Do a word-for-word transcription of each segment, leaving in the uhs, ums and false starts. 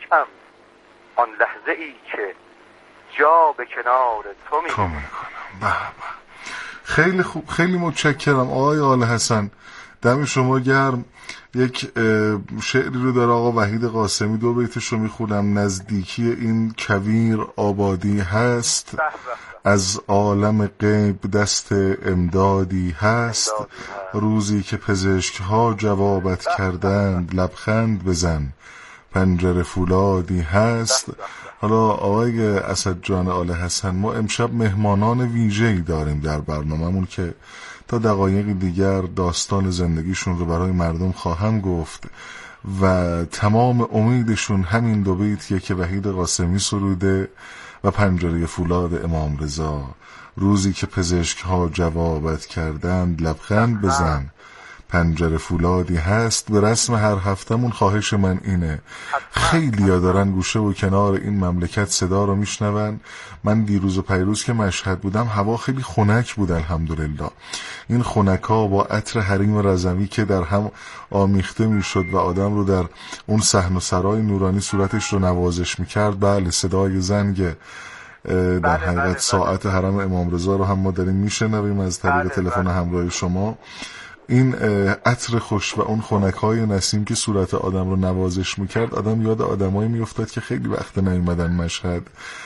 کم آن لحظه ای که جا به کنار تو می کنم. به به، خیلی خوب، خیلی متشکرم آقای آل حسن، دم شما گرم. یک شعری رو در آقا وحید قاسمی دو بیتش رو میخونم: نزدیکی این کویر آبادی هست، از عالم غیب دست امدادی هست، روزی که پزشک ها جوابت کردند لبخند بزن، پنجره فولادی هست. حالا آقای اسد جان آل حسن، ما امشب مهمانان ویژه‌ای داریم در برنامه‌مون که تا دقایق دیگر داستان زندگیشون رو برای مردم خواهم گفت و تمام امیدشون همین دو بیتیه که وحید قاسمی سروده و پنجره فولاد امام رضا، روزی که پزشک ها جوابت کردند لبخند بزن، پنجره فولادی هست. به رسم هر هفتمون خواهش من اینه، خیلی ها دارن گوشه و کنار این مملکت صدا رو میشنون. من دیروز و پیروز که مشهد بودم هوا خیلی خنک بود الحمدلله. این خنک ها با عطر حریم رضوی که در هم آمیخته میشد و آدم رو در اون صحن و سرای نورانی صورتش رو نوازش میکرد. بله، صدای زنگ در حقیقت ساعت حرم امام رضا رو هم ما داریم میشنویم از طریق تلفن همراه شما. این عطر خوش و اون خنک‌های نسیم که صورت آدم رو نوازش میکرد، آدم یاد آدمایی میافتاد که خیلی وقت نیومدن مشهد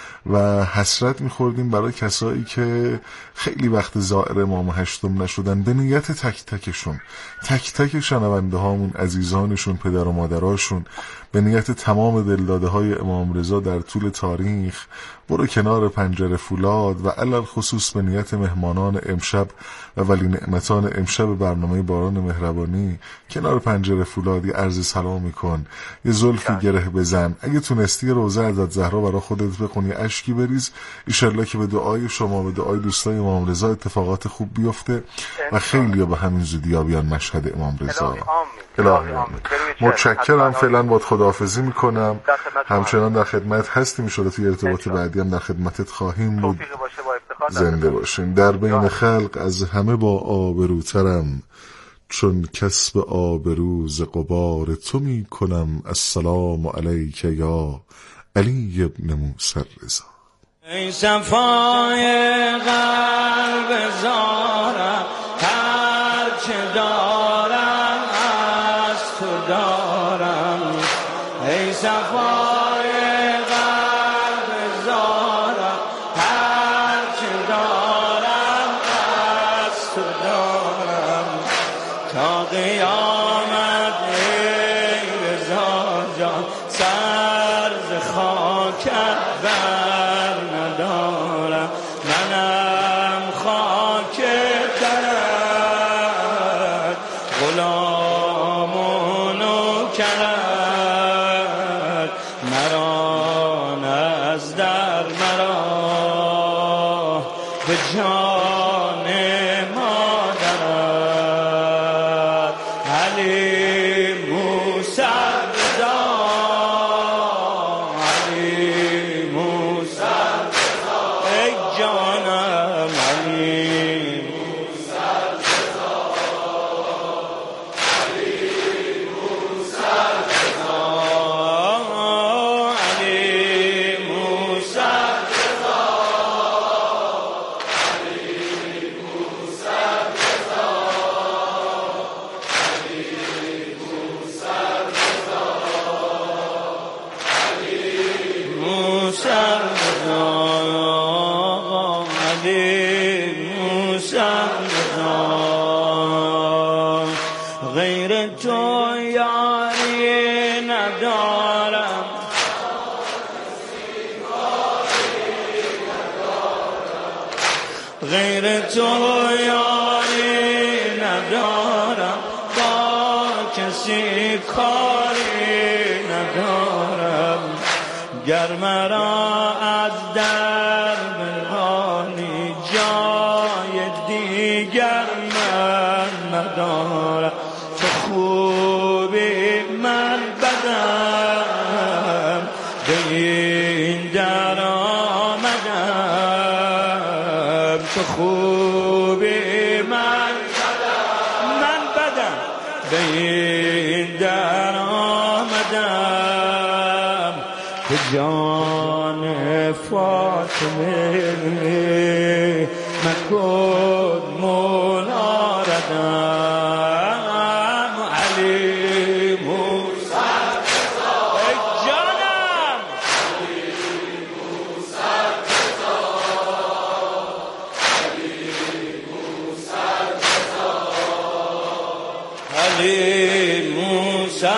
و حسرت میخوردیم برای کسایی که خیلی وقت زائر امام هشتم نشدن. به نیت تک تکشون، تک تک شنونده هامون، عزیزانشون، پدر و مادراشون، به نیت تمام دلداده های امام رضا در طول تاریخ، برو کنار پنجره فولاد و علل خصوص به نیت مهمانان امشب و ولی نعمتان امشب برنامه باران مهربانی، کنار پنجره فولاد یه عرض سلامی کن، یه زلفی گره بزن، اگه تونستی روزه حضرت زهرا برای خودت بخون، یه اشکی بریز، ایشالله که به دعای شما و دعای دوستای امام رضا اتفاقات خوب بیفته و خیلی ها به همین زودی ها بیان مشهد امام رضا. الهی آمین. متشکرم، فعلا باید خداحافظی میکنم. همچنان در خدمت هستیم، میشده توی ارتباط بعدی هم در خدمتت خواهیم بود. زنده باشین. در بین خلق از همه با آبروترم، چون کسب آبروز غبار تو میکنم. السلام علیک یا علی ابن موسی رضا. ای صفای قلب زارم، هر چه دارم از تو دارم. ای صفای قلب زارم، هر چه دارم از تو دارم. تا قیامت ای رضا جان، سر ز خاکت بر ندارم. منم خاک درت، غلام و نوکرت، مرا نز در مرا به جان مادرت. علی موسی رضا، علی موسی رضا، ای جانم علی موسی رضا، علی موسی رضا، علی موسی رضا، علی موسی رضا، علی موسی رضا، علی موسی رضا، علی موسی رضا. غیر تو یاری ندارم، غیر تو یاری ندارم، با کسی کاری ندارم. گر مرا از در برانی، جای دیگر من ندارم. تو خوبی من بدم، به این در آمدم. تو خوبی من بدم، من بدم، به این در آمدم. به جان فاطمه مکن مولا ردم علی موسی ای جانم علی موسی علی موسی علی موسی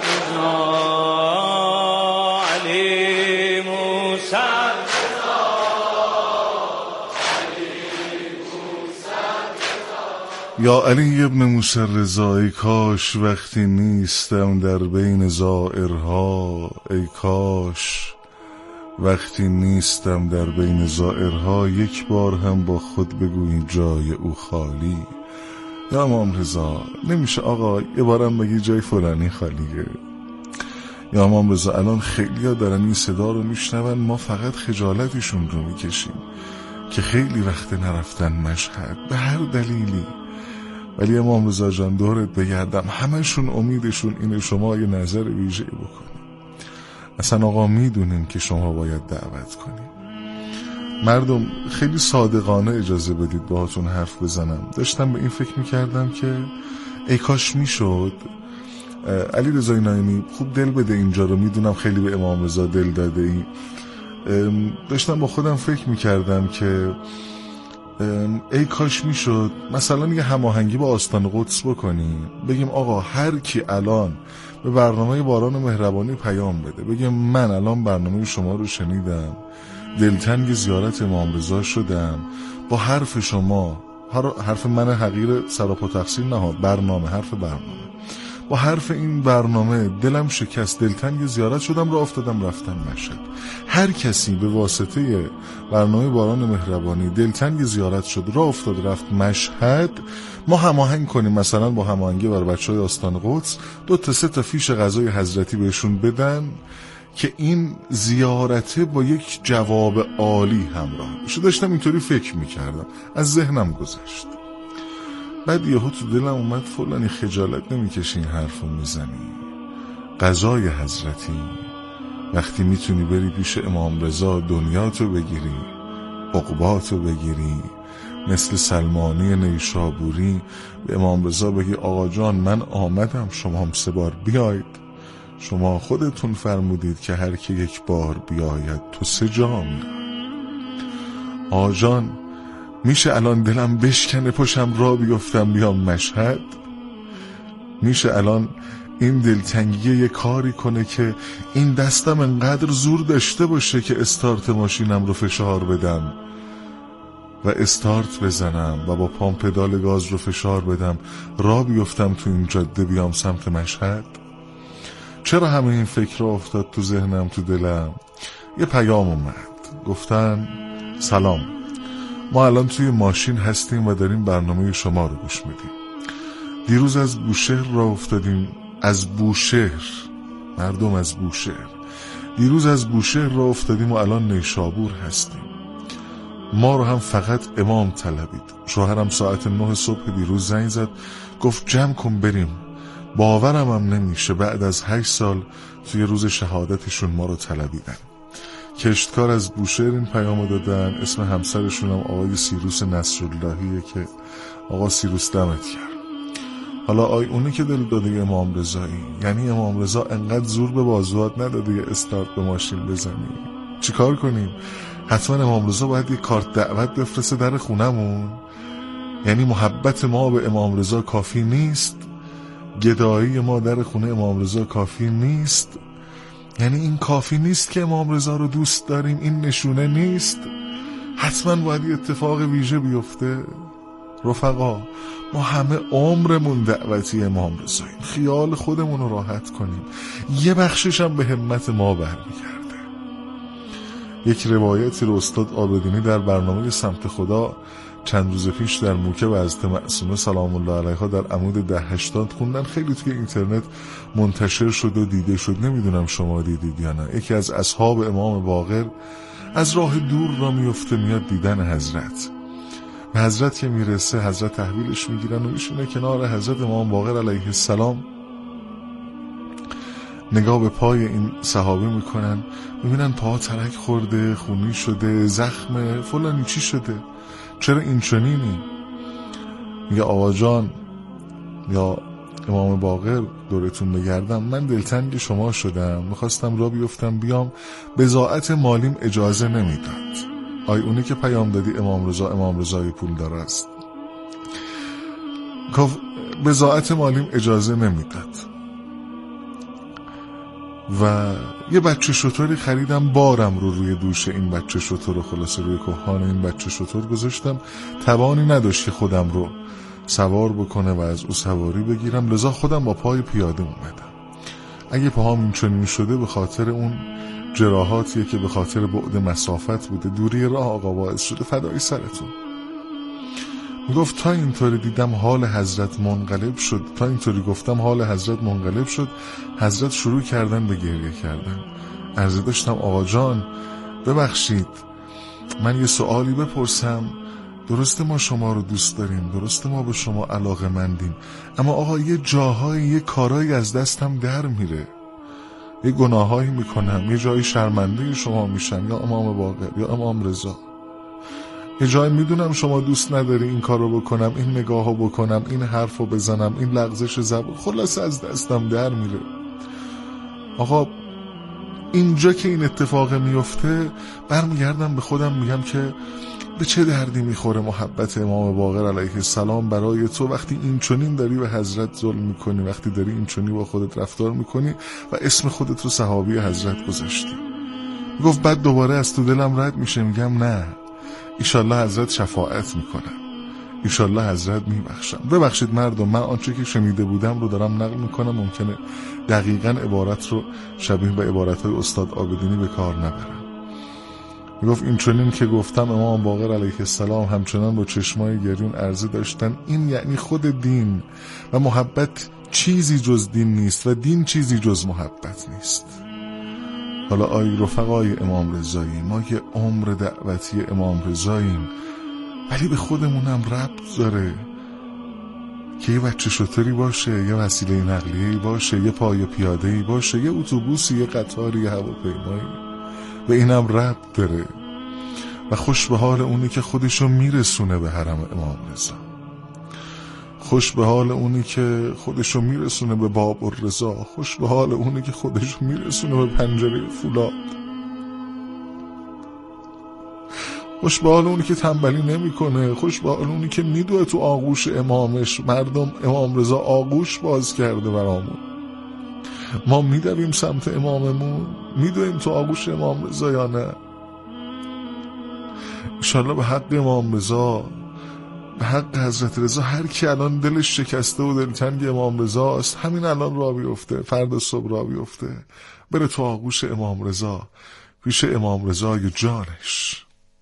یا علی ابن موسی رضا، ای کاش وقتی نیستم در بین زائرها، ای کاش وقتی نیستم در بین زائرها یک بار هم با خود بگویی جای او خالی. یا امام رضا نمیشه آقا یه بارم بگی جای فلانی خالیه؟ یا امام رضا الان خیلی ها دارن این صدا رو میشنون، ما فقط خجالتشون رو میکشیم که خیلی وقت نرفتن مشهد به هر دلیلی. ولی امام رضا جان دورت بگردم همشون امیدشون اینه شما یه نظر ویژه‌ای بکنید. اصلا آقا میدونیم که شما باید دعوت کنید. مردم خیلی صادقانه اجازه بدید باهاتون حرف بزنم. داشتم به این فکر میکردم که ای کاش میشد علی رضا نایمی خوب دل بده اینجا رو، میدونم خیلی به امام رضا دل داده ای. داشتم با خودم فکر میکردم که ای کاش میشد مثلا یه هماهنگی با آستان قدس بکنیم، بگیم آقا هر کی الان به برنامه باران مهربانی پیام بده، بگیم من الان برنامه شما رو شنیدم، دلتنگ زیارت امام رضا شدم، با حرف شما، حرف من حقیر سراپا تقصیر نه، برنامه حرف برنامه، با حرف این برنامه دلم شکست، دلتنگ زیارت شدم، راه افتادم رفتم مشهد. هر کسی به واسطه برنامه باران مهربانی دلتنگ زیارت شد، راه افتاد رفت مشهد، ما هماهنگ کنیم مثلا با هماهنگی بر بچهای آستان قدس دو تا سه تا فیش غذای حضرتی بهشون بدن که این زیارته با یک جواب عالی همراه بشه. داشتم اینطوری فکر میکردم، از ذهنم گذشت. بعد یهو تو دلم اومد فلانی خجالت نمیکشی این حرفو میزنی؟ غذای حضرتی وقتی میتونی بری پیش امام رضا دنیاتو بگیری، عقباتو بگیری، مثل سلمانی نیشابوری به امام رضا بگی آقا جان من آمدم، شما هم سه بار بیاید، شما خودتون فرمودید که هر کی یک بار بیاید تو سه جا میاد. آقا جان میشه الان دلم بشکنه پشم را بیفتم بیام مشهد؟ میشه الان این دلتنگی یه کاری کنه که این دستم انقدر زور داشته باشه که استارت ماشینم رو فشار بدم و استارت بزنم و با پام پدال گاز رو فشار بدم، را بیفتم تو این جاده بیام سمت مشهد؟ چرا همه این فکر را افتاد تو ذهنم تو دلم؟ یه پیام اومد، گفتن سلام، ما الان توی ماشین هستیم و داریم برنامه شما رو گوش میدیم. دیروز از بوشهر را افتادیم، از بوشهر، مردم از بوشهر، دیروز از بوشهر را افتادیم و الان نیشابور هستیم. ما رو هم فقط امام طلبید. شوهرم ساعت نه صبح دیروز زنگ زد گفت جمع کن بریم. باورم هم نمیشه بعد از هشت سال توی روز شهادتشون ما رو طلبیدن. کشتکار از بوشهر این پیامو دادن، اسم همسرشون هم آقای سیروس نصراللهیه که آقا سیروس دمت کرد. حالا آی اونی که دل داده امام رضایی، یعنی امام رضا انقدر زور به بازوات نداده یه استارت به ماشین بزنی؟ چی کار کنیم؟ حتما امام رضا باید یه کارت دعوت بفرسته در خونمون؟ یعنی محبت ما به امام رضا کافی نیست؟ گدایی ما در خونه امام رضا کافی نیست؟ یعنی این کافی نیست که امام رضا رو دوست داریم؟ این نشونه نیست؟ حتما باید یه اتفاق ویژه بیفته. رفقا ما همه عمرمون دعوتی امام رضاییم، خیال خودمون رو راحت کنیم، یه بخشش هم به همت ما برمیگرده. یک روایتی رو استاد عابدینی در برنامه سمت خدا چند روز پیش در موکب حضرت معصومه سلام الله علیها در عمود ده هشتاد خوندن، خیلی توی اینترنت منتشر شد و دیده شد، نمیدونم شما دیدید یا نه. یکی از اصحاب امام باقر از راه دور را میفته میاد دیدن حضرت. به حضرت که میرسه حضرت تحویلش میگیرن و میشونه کنار حضرت امام باقر علیه السلام. نگاه به پای این صحابه میکنن، میبینن پاها ترک خورده، خونی شده، زخم فلانی چی شده، چرا این چنینی؟ میگه آقا جان یا امام باقر دورتون بگردم، من دلتنگ شما شدم، میخواستم را بیفتم بیام، بضاعت مالیم اجازه نمیداد. آی اونی که پیام دادی امام رضا امام رضای پول دار است، گفت بضاعت مالیم اجازه نمیداد و یه بچه شتری خریدم، بارم رو روی دوش این بچه شتر، خلاصه روی کهان این بچه شتر گذاشتم، توانی نداشت که خودم رو سوار بکنه و از او سواری بگیرم، لذا خودم با پای پیاده اومدم. اگه پاهام این چنین شده به خاطر اون جراحاتیه که به خاطر بعد مسافت بوده، دوری راه آقا باعث شده، فدای سرتون. میگفت تا اینطوری دیدم حال حضرت منقلب شد، تا اینطوری گفتم حال حضرت منقلب شد، حضرت شروع کردن به گریه کردن. عرضه داشتم آقا جان ببخشید من یه سوالی بپرسم، درسته ما شما رو دوست داریم، درسته ما به شما علاقه مندیم، اما آقا یه جاهایی یه کارایی از دستم در میره، یه گناهایی میکنم، یه جایی شرمنده شما میشم، یا امام باقر یا امام رضا، یه جایی میدونم شما دوست نداری این کار رو بکنم، این نگاه رو بکنم، این حرف رو بزنم، این لغزش زبان، خلاصه از دستم در میره. آقا اینجا که این اتفاق میفته برمیگردم به خودم میگم که به چه دردی میخوره محبت امام باقر علیه السلام برای تو وقتی این چنین داری به حضرت ظلم میکنی، وقتی داری این چنین با خودت رفتار میکنی و اسم خودت رو صحابی حضرت گذاشتی. گفت بعد دوباره از تو دلم رد میشه، میگم نه، ایشالله حضرت شفاعت میکنم، ایشالله حضرت میبخشم. ببخشید مردم، من آنچه که شنیده بودم رو دارم نقل میکنم، ممکنه دقیقاً عبارت رو شبیه به عبارتهای استاد عابدینی به کار نبرم. میگفت این چنین که گفتم امام باقر علیه السلام همچنان با چشمای گریون عرضه داشتن، این یعنی خود دین و محبت چیزی جز دین نیست و دین چیزی جز محبت نیست. حالا آی رفقای امام رضایی، ما یه عمر دعوتی امام رضاییم، ولی به خودمونم ربط داره که یه بچه شتری باشه، یه وسیله نقلیه‌ای باشه، یه پای پیاده‌ای باشه، یه اتوبوسی، یه قطاری، یه هواپیمایی، و اینم ربط داره. و خوش به حال اونی که خودشو میرسونه به حرم امام رضا، خوش به حال اونی که خودشو میرسونه به باب الرضا، خوش به حال اونی که خودشو میرسونه به پنجره فولاد، خوش به حال اونی که تنبلی نمیکنه، خوش به حال اونی که میدوه تو آغوش امامش. مردم امام رضا آغوش باز کرده برامون، ما میدویم سمت اماممون، میدویم تو آغوش امام رضا یا نه؟ انشالله به حق امام رضا، به حق حضرت رضا، هر کی الان دلش شکسته و دلتنگ امام رضا است، همین الان را بیفته، فردا صبح را بیفته، بره تو آغوش امام رضا، پیش امام رضای جانش.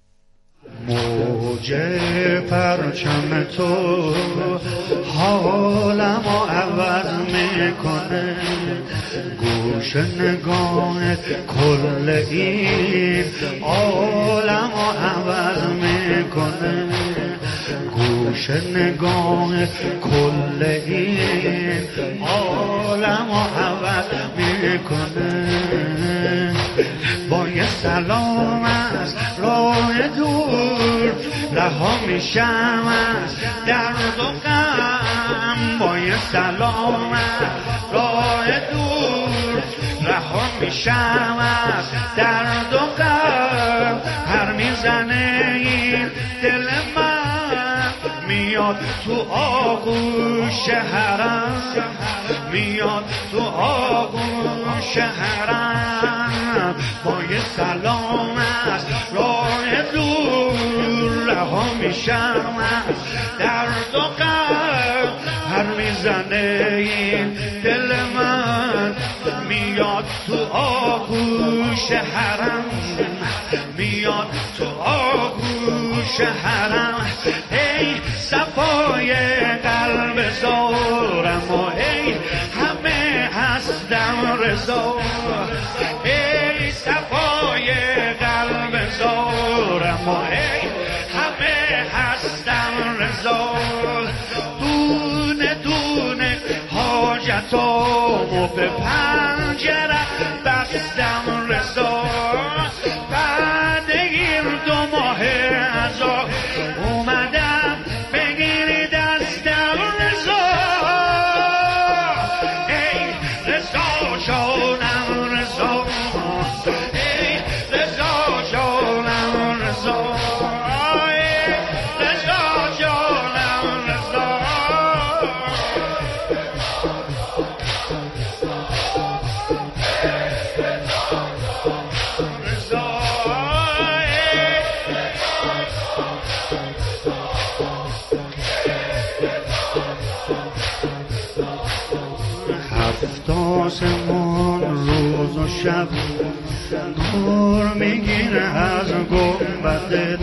موج پرچم تو حالمو عوض میکنه، گوش نگاه کل این عالمو عوض میکنه، گوش نگاه کل این عالمو عوض میکنه. با یه سلام از راه دور رها میشم از درد و غم، با یه سلام از راه دور رها میشم از درد و غم. هر میزنه این دل من میاد تو آغوش حرم، میاد تو آغوش حرم. با یه سلام از راه دور رها میشم از درد و غم. هر میزنه این دل من میاد تو آغوش حرم، میاد تو آغوش حرم. ای صفای قلب زارم و ای همه هستم رضا، ای صفای قلب زارم و ای همه هستم رضا. دونه دونه حاجت پرتامو به پنجره بستم رضا بعد این دو ماه ازا اومدم بگیری دستم رضا ای رضا جانم رضا ای رضا جانم رضا ای رضا جانم رضا هفتاسمون روز و شب نور میگیره از گنبدت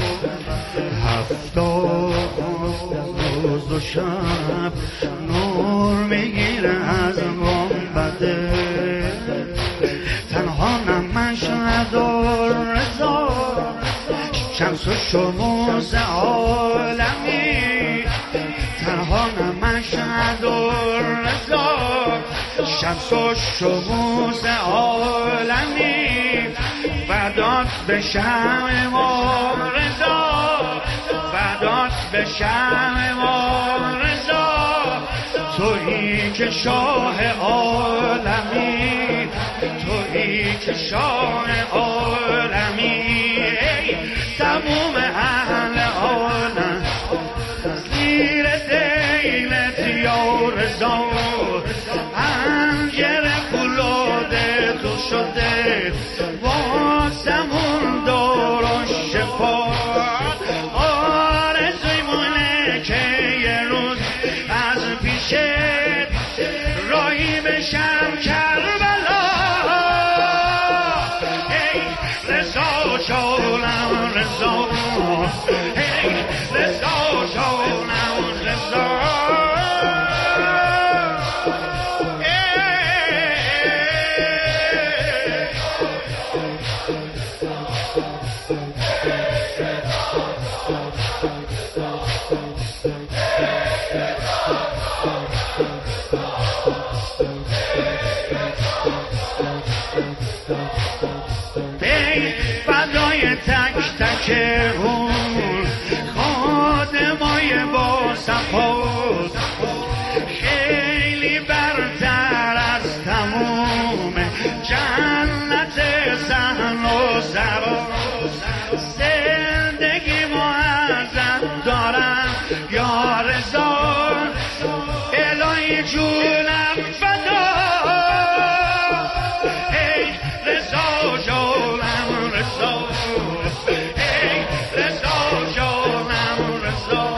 هفتاد روز و شب نور میگیره از گنبدت تنها نمش ندار رضا شمس و شموس عالمی تنها نمش ندار رضا شمس و شموس عالمی فدات به شمع ما رضا فدات به شمع ما رضا تویی که شاه عالمی تویی که شاه عالمی تموم اهل عالم زیر دیلت یا رضا پنجره فولاد تو شده واسمون دار و شفا آرزوی مونه که یه روز از پیشت راهی بشم کربلا ای رضا جانم رضا ای رضا جانم رضا فدای تک تک اون خادمای با صفاست خیلی برتر از تموم جنت صحن و سراست زندگی معزد دارم یا رضا الهی جونم فدا ای رضا جانم رضا ای رضا جانم رضا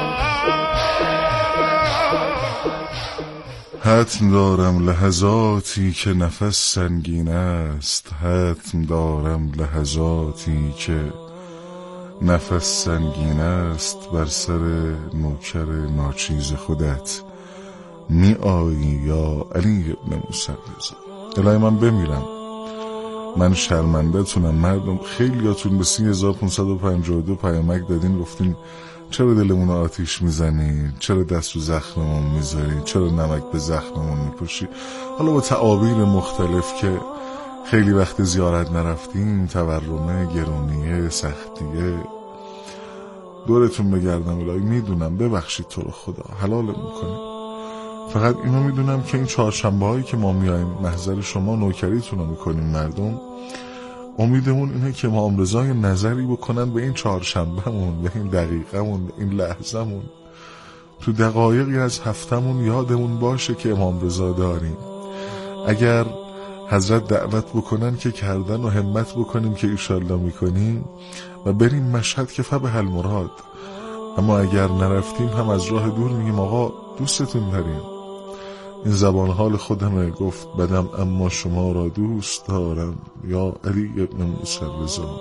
حتم دارم لحظاتی که نفس سنگین است حتم دارم لحظاتی که نفس سنگین است بر سر نوکر ناچیز خودت می آیی یا علی ابن موسی رضا الهی من بمیرم من شرمنده تونم مردم خیلیاتون به سی هزار و پانصد و پنجاه و دو پیامک دادین گفتین چرا دلمون آتیش میزنی چرا دست رو زخممون میذاری چرا نمک به زخممون میپوشی حالا با تعابیر مختلف که خیلی وقت زیارت نرفتیم تورمه گرونیه سختیه دورتون بگردم الهی میدونم ببخشید تو رو خدا حلالم میکنیم فقط اینو میدونم که این چهارشنبه هایی که ما میاییم محضر شما نوکریتون رو میکنیم مردم امیدمون اینه که امام رضا نظری بکنن به این چهارشنبهمون به این دقیقمون به این لحظمون تو دقایقی از هفتمون یادمون باشه که امام رضا داریم اگر حضرت دعوت بکنن که کردن و همت بکنیم که ایشالله میکنیم و بریم مشهد که فبه المراد اما اگر نرفتیم هم از راه دور میگیم آقا دوستتون داریم این زبان حال خودمه گفت بدم اما شما را دوست دارم یا علی ابن موسی رضا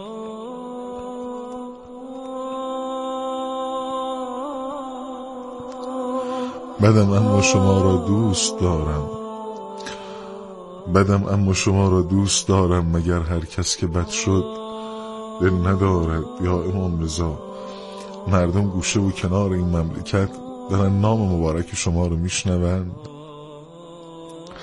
بدم اما شما را دوست دارم بدم اما شما را دوست دارم مگر هر کس که بد شد دل ندارد یا امام رضا مردم گوشه و کنار این مملکت دارن نام مبارک شما رو میشنوند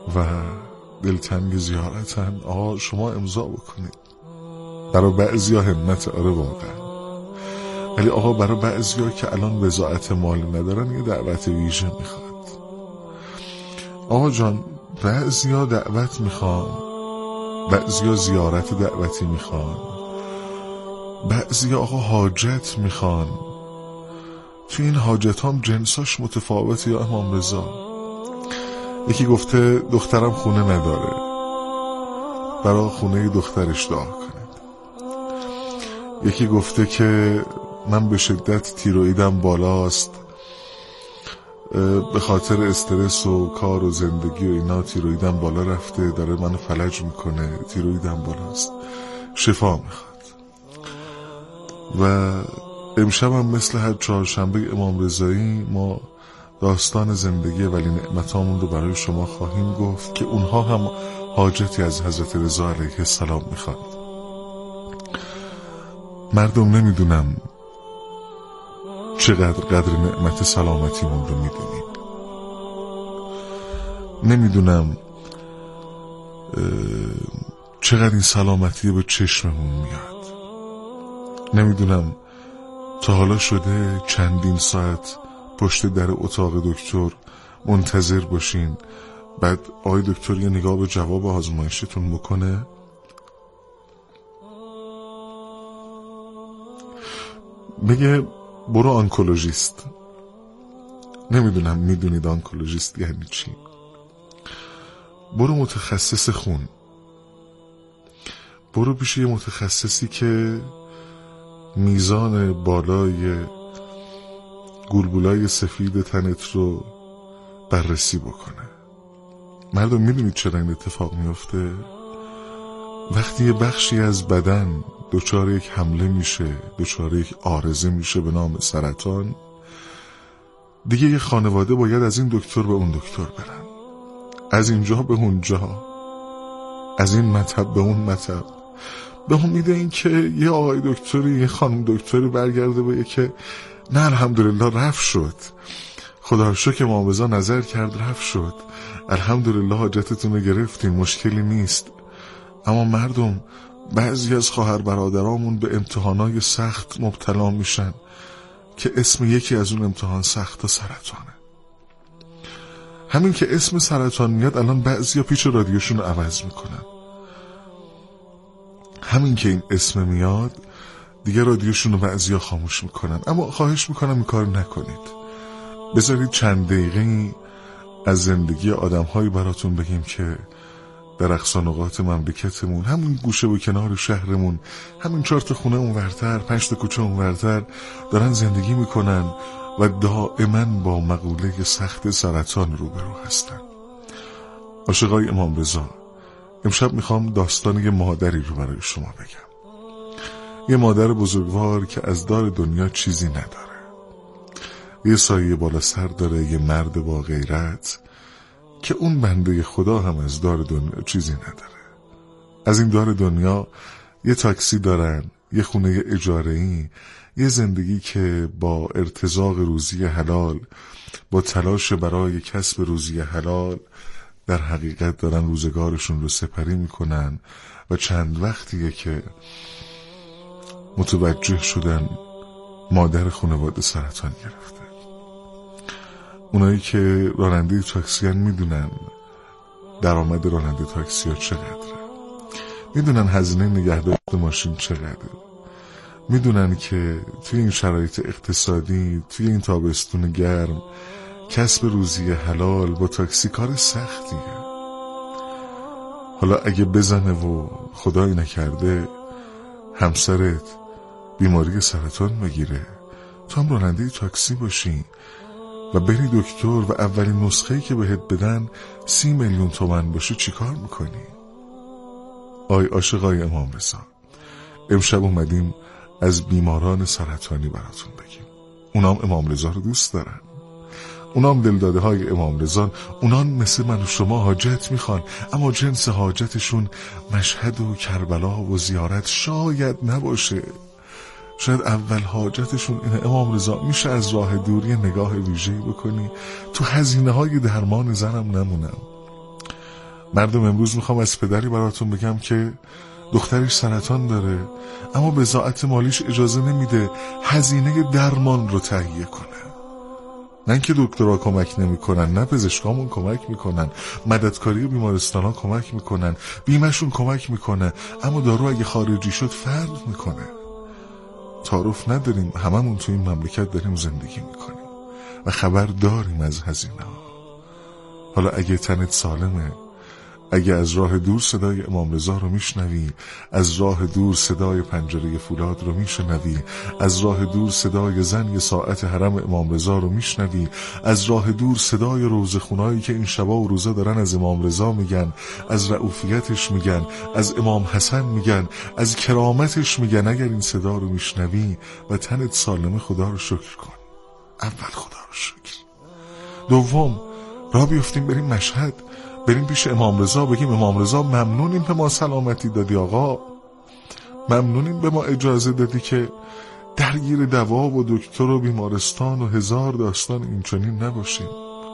و دلتنگ زیارتن، آقا شما امضا بکنید. برای بعضی ها همت، آره واقعا، ولی آقا برای بعضی ها که الان وضاعت مالی ندارن یه دعوت ویژه میخواد. آقا جان بعضی ها دعوت میخوان، بعضی ها زیارت دعوتی میخوان، بعضی ها آقا حاجت میخوان. تو این حاجت هم جنساش متفاوته یا امام رضا. یکی گفته دخترم خونه نداره، برای خونه دخترش دعا کنید. یکی گفته که من به شدت تیرویدم بالاست، به خاطر استرس و کار و زندگی و اینا تیرویدم بالا رفته، داره منو فلج میکنه، تیرویدم بالاست، شفا میخواد. و امشب هم مثل هر چهارشنبه امام رضایی ما داستان زندگی ولی نعمتامون رو برای شما خواهیم گفت که اونها هم حاجتی از حضرت رضا علیه السلام میخوان. مردم نمیدونم چقدر قدر نعمت سلامتیمون رو میدونیم، نمیدونم چقدر این سلامتی به چشممون میاد، نمیدونم تا حالا شده چندین ساعت پشت در اتاق دکتر منتظر باشین بعد آقای دکتر یه نگاه به جواب آزمایشتون بکنه؟ بگه برو آنکولوژیست. نمیدونم میدونید آنکولوژیست یعنی چی؟ برو متخصص خون، برو پیش یه متخصصی که میزان بالای گلبولای سفید تنت رو بررسی بکنه. مردم میدونید چرا این اتفاق میفته؟ وقتی یه بخشی از بدن دچار یک حمله میشه، دچار یک عارضه میشه به نام سرطان، دیگه یه خانواده باید از این دکتر به اون دکتر برن، از اینجا به اونجا، از این مطب به اون مطب، به امید این که یه آقای دکتری یه خانم دکتری برگرده بگه که نه الحمدلله رفت شد، خدا رو شکر امام رضا نظر کرد رفت شد، الحمدلله حاجتتون رو گرفتیم، مشکلی نیست. اما مردم بعضی از خواهر برادرامون به امتحانای سخت مبتلا میشن که اسم یکی از اون امتحان سخت و سرطانه. همین که اسم سرطان میاد الان بعضیا پیچ رادیوشون رو عوض میکنن. همین که این اسم میاد دیگه رادیوشون رو بعضیا خاموش میکنن. اما خواهش میکنم این کار نکنید. بذارید چند دقیقه از زندگی آدم‌هایی براتون بگیم که در اقصانقاط مملکتمون، همون گوشه و کنار شهرمون، همین چهار تا خونه اونورتر، پنج تا کوچه اونورتر دارن زندگی میکنن و دائما با مقوله سخت سرطان روبرو هستن. عاشقای امام رضا، امشب میخوام داستان یه مادری رو برای شما بگم. یه مادر بزرگوار که از دار دنیا چیزی نداره، یه سایه بالا سر داره، یه مرد با غیرت که اون بنده خدا هم از دار دنیا چیزی نداره. از این دار دنیا یه تاکسی دارن، یه خونه اجاره‌ای، یه زندگی که با ارتزاق روزی حلال، با تلاش برای کسب روزی حلال در حقیقت دارن روزگارشون رو سپری میکنن و چند وقتیه که متوجه شدن مادر خانواده سرطان گرفته. اونایی که راننده تاکسی هن میدونن درآمد راننده تاکسی ها چقدره، میدونن هزینه نگهداشت ماشین چقدره، میدونن که توی این شرایط اقتصادی، توی این تابستون گرم، کسب روزی حلال با تاکسی کار سختیه. حالا اگه بزنه و خدایی نکرده همسرت بیماری سرطان بگیره، تو هم راننده تاکسی باشی و بری دکتر و اولین نسخه‌ای که بهت بدن سی میلیون تومن باشه، چی کار میکنی؟ آی عاشقای امام رضا، امشب اومدیم از بیماران سرطانی براتون بگیم. اونام امام رضا رو دوست دارن، اونام دلداده های امام رضا، اونام مثل من و شما حاجت میخوان، اما جنس حاجتشون مشهد و کربلا و زیارت شاید نباشه. شاید اول حاجتشون اینه امام رضا میشه از راه دوری نگاه ویژه‌ای بکنی، تو هزینه های درمان زنم نمونم. مردم امروز میخوام از پدری براتون بگم که دخترش سرطان داره اما بضاعت مالیش اجازه نمیده هزینه درمان رو تهیه کنه. نه که دکترها کمک نمیکنن، نه پزشکامون کمک میکنن، مددکاری بیمارستان‌ها کمک میکنن، بیمهشون کمک میکنه، اما دارو اگه خارجی شد فرق میکنه. تعارف نداریم، هممون تو این مملکت داریم زندگی میکنیم و خبر داریم از هزینه ها. حالا اگه تنت سالمه، اگه از راه دور صدای امام رضا رو میشنوی، از راه دور صدای پنجره فولاد رو میشنوی، از راه دور صدای زنگ ساعت حرم امام رضا رو میشنوی، از راه دور صدای روزخونایی که این شبا و روزا دارن از امام رضا میگن، از رؤوفیتش میگن، از امام حسن میگن، از کرامتش میگن، اگر این صدا رو میشنوی و تنت سالمه خدا رو شکر کن. اول خدا رو شکر. دوم راه بیفتیم بریم مشهد، بریم پیش امام رضا بگیم امام رضا ممنونیم به ما سلامتی دادی آقا، ممنونیم به ما اجازه دادی که درگیر دوا و دکتر و بیمارستان و هزار داستان اینچنین نباشیم.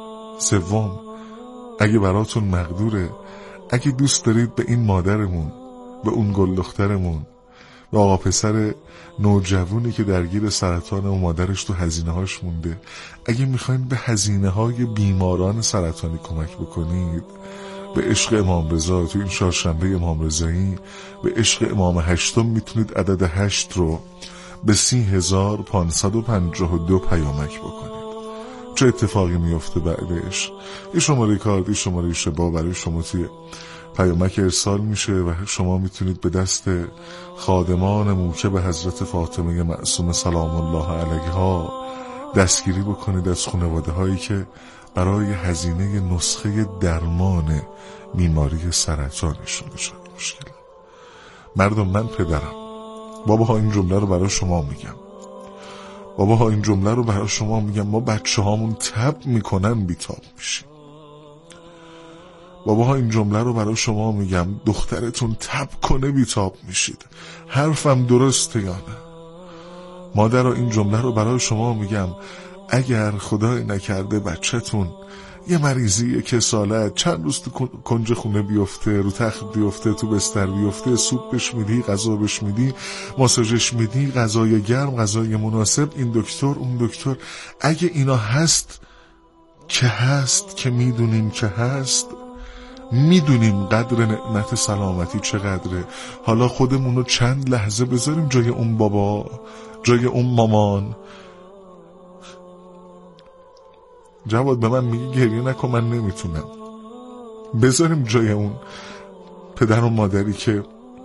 سوم اگه براتون مقدوره، اگه دوست دارید به این مادرمون، به اون گل دخترمون، به آقا پسر نوجوانی که درگیر سرطان و مادرش تو هزینه هاش مونده، اگه میخواین به هزینه های بیماران سرطانی کمک بکنید، به عشق امام رضا تو این چهارشنبه امام رضایی، به عشق امام هشتم میتونید عدد هشت رو به سی هزار پانصد و پنجاه و دو پیامک بکنید. چه اتفاقی میفته بعدش؟ این شماره کارت، این شماره شبا برای شما توی پیامک ارسال میشه و شما میتونید به دست خادمان موکب حضرت فاطمه معصومه سلام الله علیها دستگیری بکنید از خانواده هایی که برای هزینه نسخه درمان بیماری سرطانشون دچار مشکل. مردم من پدرم، بابا ها این جمله رو برای شما میگم، بابا ها این جمله رو برای شما میگم، ما بچه هامون تب میکنن بیتاب میشیم. بابا ها این جمله رو برای شما میگم، دخترتون تب کنه بیتاب میشید. حرفم درسته یا نه؟ مادر ها این جمله رو برای شما میگم، اگر خدای نکرده بچه‌تون یه مریضی کسالت چند روز تو کنج خونه بیفته، رو تخت بیفته، تو بستر بیفته، سوپ بهش میدی، غذا بهش میدی، ماساژش میدی، غذای گرم، غذای مناسب، این دکتر اون دکتر، اگه اینا هست که هست که میدونیم که هست، میدونیم قدر نعمت سلامتی چقدره. حالا خودمون رو چند لحظه بذاریم جای اون بابا، جای اون مامان. جواد به من میگه گریه نکن، من نمیتونم. بذاریم جای اون پدر و مادری که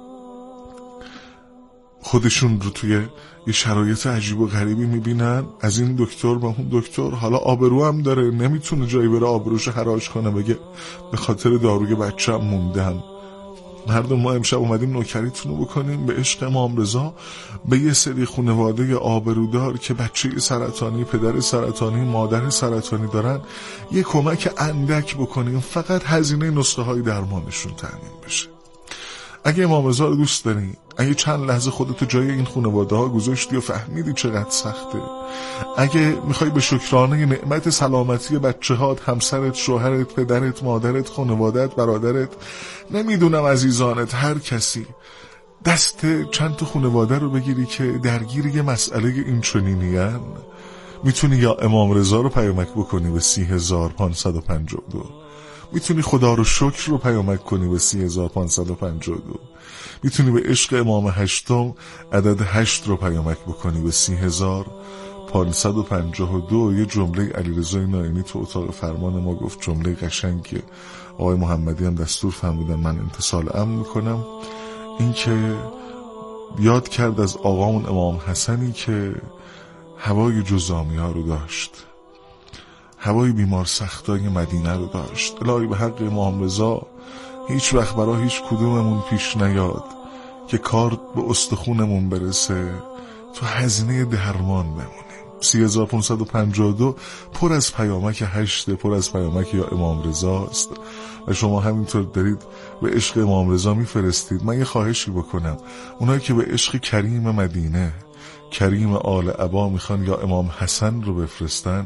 خودشون رو توی یه شرایط عجیب و غریبی میبینن، از این دکتر به اون دکتر، حالا آبرو هم داره، نمیتونه جایی بره آبروشو حراج کنه بگه به خاطر داروی بچه‌م موندم. مردم ما امشب اومدیم نوکریتون رو بکنیم به عشق امام رضا، به یه سری خانواده آبرودار که بچه سرطانی، پدر سرطانی، مادر سرطانی دارن یه کمک اندک بکنیم، فقط هزینه نسخه های درمانشون تامین بشه. اگه امام رضا رو دوست داری، اگه چند لحظه خودتو جای این خانواده ها گذاشتی و فهمیدی چقدر سخته، اگه میخوای به شکرانه نعمت سلامتی بچه هات، همسرت، شوهرت، پدرت، مادرت، خانوادت، برادرت، نمیدونم عزیزانت، هر کسی، دست چند تا خانواده رو بگیری که درگیر یه مسئله این چنینیان، میتونی یا امام رضا رو پیامک بکنی به سی هزار پانصد و پنجاه و دو، میتونی خدا رو شکر رو پیامک کنی به سی هزار پانصد و پنجاه و دو، میتونی به عشق امام هشتم عدد هشت رو پیامک بکنی به سی هزار پانصد و پنجاه و دو. یه جمله علیرضا ناینی تو اتاق فرمان ما گفت، جمله قشنگ که آقای محمدی هم دستور فرمودن من امتثال امر میکنم، این که یاد کرد از آقامون امام حسنی که هوای جزامی ها رو داشت، هوای بیمار سختای مدینه رو داشت. الهی به حق امام رضا هیچ وقت برای هیچ کدوممون پیش نیاد که کار به استخونمون برسه تو هزینه درمان بمونیم. سی هزار پانصد و پنجاه و دو پر از پیامک هشته، پر از پیامک یا امام رضا است و شما همینطور دارید به عشق امام رضا میفرستید. من یه خواهشی بکنم، اونایی که به عشق کریم مدینه، کریم آل عبا میخوان یا امام حسن رو بفرستن،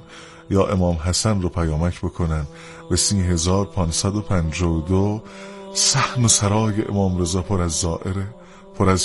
یا امام حسن رو پیامک بکنن به سی هزار پانصد و پنجاه و دو. صحن و سرای امام رضا پر از زائره، پر از